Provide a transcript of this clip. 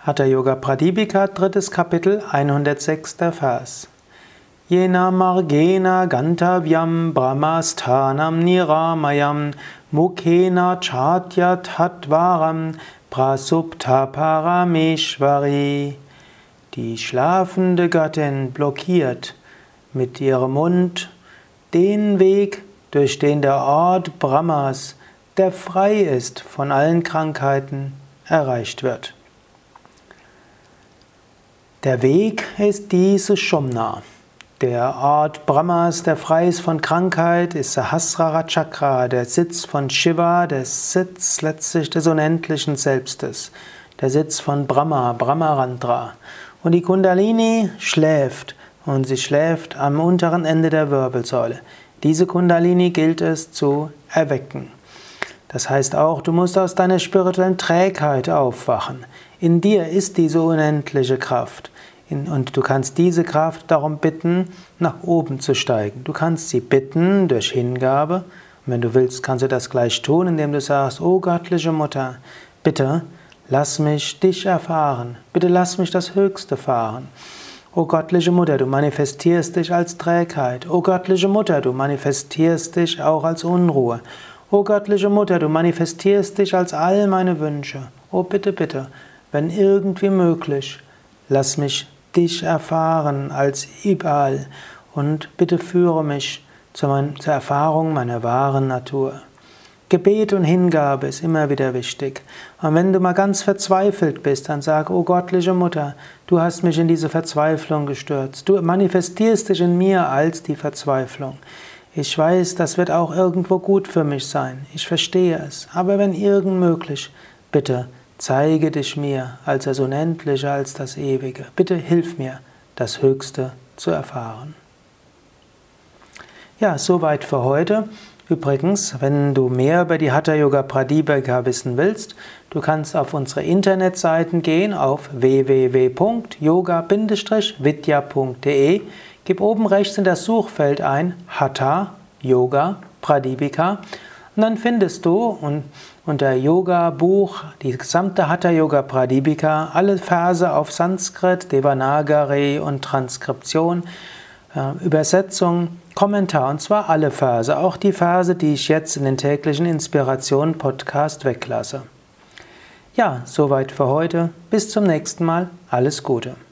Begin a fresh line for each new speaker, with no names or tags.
Hatha Yoga Pradipika, 3. Kapitel, 106. Vers. Yena margena gantavyam brahmasthanam niramayam mukhena chatya tatvaram prasupta parameshvari. Die schlafende Göttin blockiert mit ihrem Mund den Weg, durch den der Ort Brahmas, der frei ist von allen Krankheiten, erreicht wird. Der Weg ist die Sushumna. Der Ort Brahmas, der frei ist von Krankheit, ist Sahasrara Chakra, der Sitz von Shiva, der Sitz letztlich des unendlichen Selbstes, der Sitz von Brahma, Brahmarandra. Und die Kundalini schläft, und sie schläft am unteren Ende der Wirbelsäule. Diese Kundalini gilt es zu erwecken. Das heißt auch, du musst aus deiner spirituellen Trägheit aufwachen. In dir ist diese unendliche Kraft. Und du kannst diese Kraft darum bitten, nach oben zu steigen. Du kannst sie bitten durch Hingabe. Und wenn du willst, kannst du das gleich tun, indem du sagst: O göttliche Mutter, bitte lass mich dich erfahren. Bitte lass mich das Höchste fahren. O göttliche Mutter, du manifestierst dich als Trägheit. O göttliche Mutter, du manifestierst dich auch als Unruhe. O göttliche Mutter, du manifestierst dich als all meine Wünsche. O bitte, bitte, wenn irgendwie möglich, lass mich dich erfahren als Ideal und bitte führe mich zur Erfahrung meiner wahren Natur. Gebet und Hingabe ist immer wieder wichtig. Und wenn du mal ganz verzweifelt bist, dann sag: O göttliche Mutter, du hast mich in diese Verzweiflung gestürzt. Du manifestierst dich in mir als die Verzweiflung. Ich weiß, das wird auch irgendwo gut für mich sein. Ich verstehe es. Aber wenn irgend möglich, bitte zeige dich mir als das Unendliche, als das Ewige. Bitte hilf mir, das Höchste zu erfahren. Ja, soweit für heute. Übrigens, wenn du mehr über die Hatha Yoga Pradipika wissen willst, du kannst auf unsere Internetseiten gehen, auf www.yoga-vidya.de. Gib oben rechts in das Suchfeld ein Hatha Yoga Pradipika und dann findest du unter Yoga Buch die gesamte Hatha Yoga Pradipika, alle Verse auf Sanskrit, Devanagari und Transkription, Übersetzung, Kommentar, und zwar alle Verse, auch die Verse, die ich jetzt in den täglichen Inspiration-Podcast weglasse. Ja, soweit für heute. Bis zum nächsten Mal. Alles Gute.